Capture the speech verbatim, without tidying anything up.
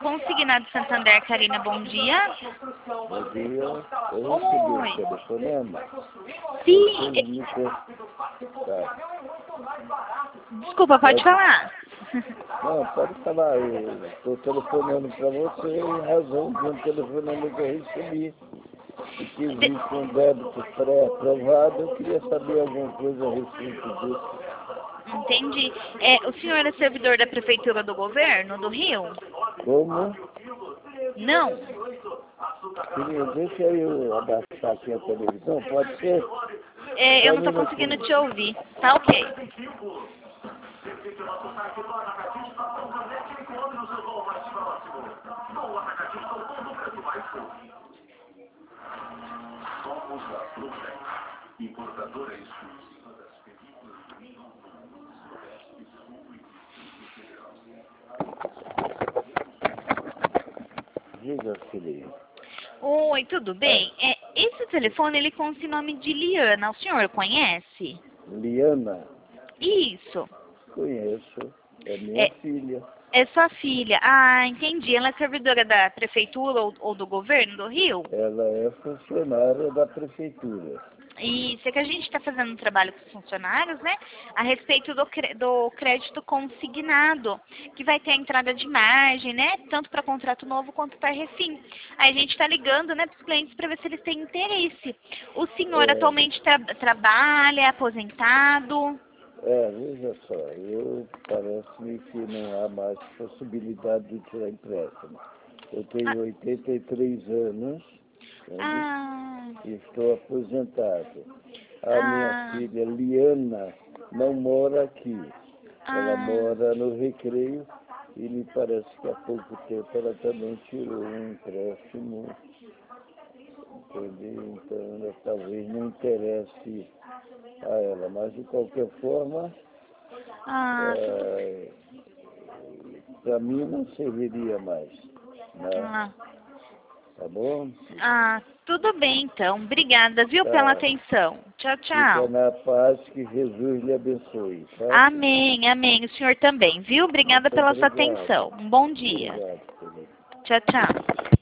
Consignado Santander, Karina, bom dia. Bom dia, eu Oi. recebi o telefonema. Sim. Vocês me co- tá. Desculpa, pode Pode. falar. Não, pode falar, eu estou telefonando para você em razão de um telefonema que eu recebi. E que existe um débito pré-aprovado, eu queria saber alguma coisa a respeito disso. Entendi. É, o senhor é servidor da Prefeitura do Governo do Rio? Como? Não. Queria, deixa eu abaixar aqui a televisão, pode ser? É, eu não Só um estou conseguindo minutinho. te ouvir. Tá ok. Somos a Fluvex, importadora exclusiva das películas do Rio no Sudeste, Sul e Distrito Federal. Diga, filhinho. Oi, tudo bem? É, esse telefone, ele consta o nome de Liana. O senhor conhece? Liana, Isso. conheço, é minha É, filha. é sua filha. Ah, entendi. Ela é servidora da Prefeitura ou, ou do Governo do Rio? Ela é funcionária da prefeitura. Isso, é que a gente está fazendo um trabalho com os funcionários, né, a respeito do, cre- do crédito consignado, que vai ter a entrada de margem, né, tanto para contrato novo quanto para refim. Aí a gente está ligando, né, para os clientes para ver se eles têm interesse. O senhor É, atualmente tra trabalha, é aposentado? é, veja só, eu parece-me que não há mais possibilidade de tirar empréstimo. Eu Ah, tenho oitenta e três anos, entende? ah, E estou aposentado. A minha ah, filha Liana não mora aqui. Ela ah, mora no Recreio e me parece que há pouco tempo ela também tirou um empréstimo. Entendeu? Então ela talvez não interesse a ela, mas de qualquer forma, ah, tudo, é, para mim não serviria mais, né? ah, Tá bom? ah, tudo bem então. Obrigada, viu, pela Tá. atenção. Tchau, Fica tchau. na paz, que Jesus lhe abençoe, tá? Amém, amém. O senhor também, viu? Obrigada Muito pela sua obrigado. atenção. Um bom dia. Obrigado, querido. Tchau, tchau.